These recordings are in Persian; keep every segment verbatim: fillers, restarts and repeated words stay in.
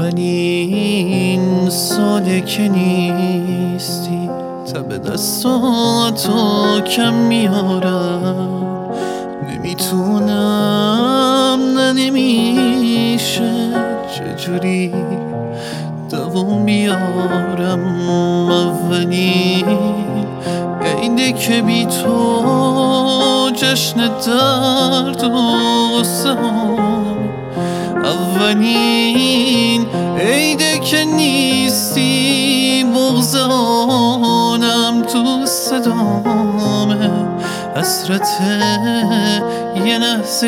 اولین ساله که نیستی، تب دستاتو کم میارم. نمیتونم نه نمیشه چجوری دوام بیارم. اولین عیده که بی تو جشن درد و غصه هم، اولین عیده که نیستی بغض آنم تو صدامه. حسرت یه لحظه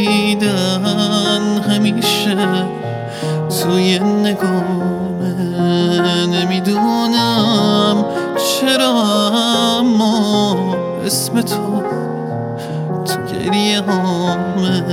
دیدن همیشه توی نگامه. نمیدونم چرا اما اسم تو تو گریه هامه.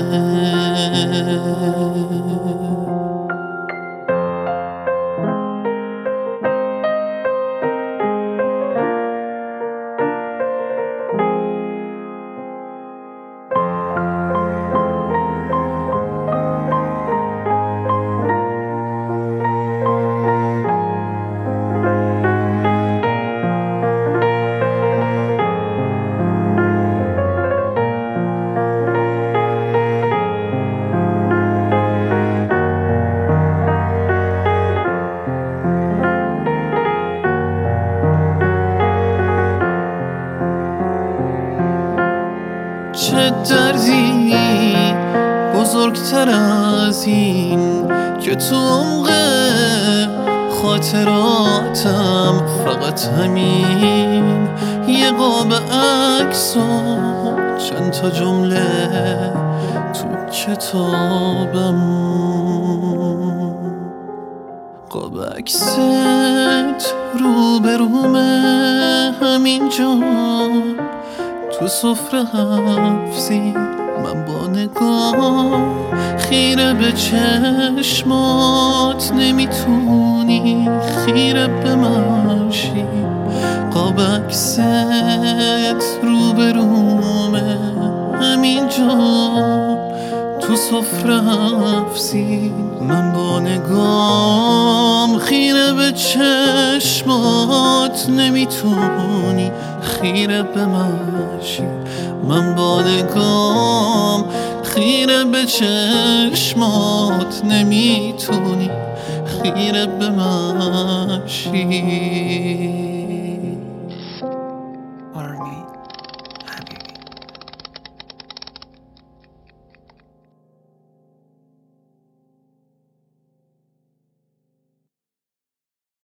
چه دردی بزرگتر از این که تو عمق خاطراتم فقط همین یه قاب عکس و چند تا جمله تو کتابم. قاب عکست رو به رومه همینجا تو سفره حفظی. من با نگاه خیره به چشمات نمیتونی خیره به من شی. قاب عکست رو به رومه همینجا تو سفره حفظی. من با نگام خیره به چشمات نمیتونی خیره به من شی. من با نگام خیره به چشمات نمیتونی خیره به من شی.